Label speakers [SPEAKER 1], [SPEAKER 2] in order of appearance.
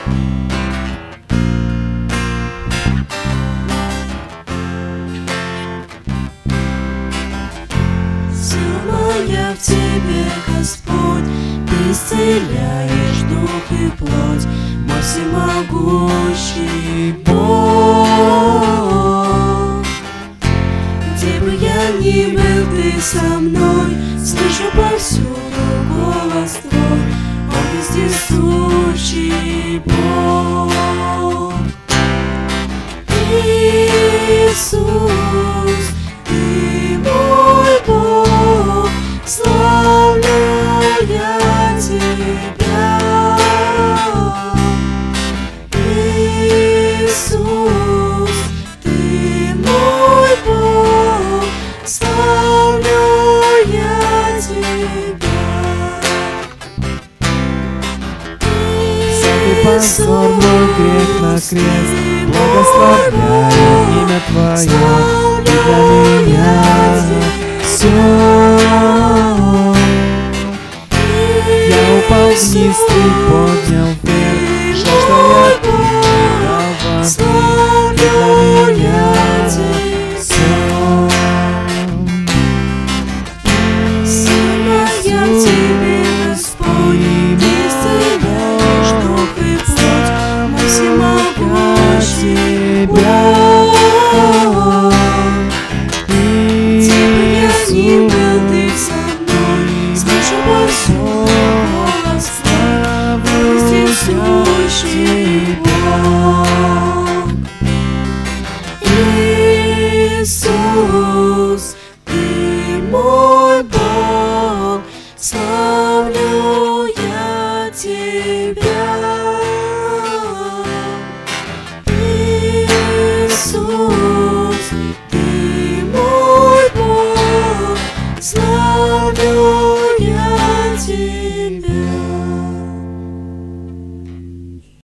[SPEAKER 1] Моя в Тебе, Господь, Ты исцеляешь дух и плоть, мой всемогущий Бог. Где бы я ни был, Ты со мной, слышу повсюду голос Твой, о вездесущий Бог. Иисус, Ты мой Бог, славлю я Тебя. Иисус, Ты мой Бог, славлю я Тебя.
[SPEAKER 2] Всякий позор, мой грех на крест, благословляю имя Твое, Ты для меня все. Я упал вниз, Ты поднял вверх, жаждал я Ты для меня все.
[SPEAKER 1] Моя в Тебе, Господь, Ты исцеляешь дух и плоть, мой всемогущий Бог. Где бы я ни был, Ты со мной, слышу повсюду голос Твой, вездесущий Бог. Иисус, Ты мой Бог, славлю я Тебя. Иисус, Ты мой Бог, славлю я Тебя.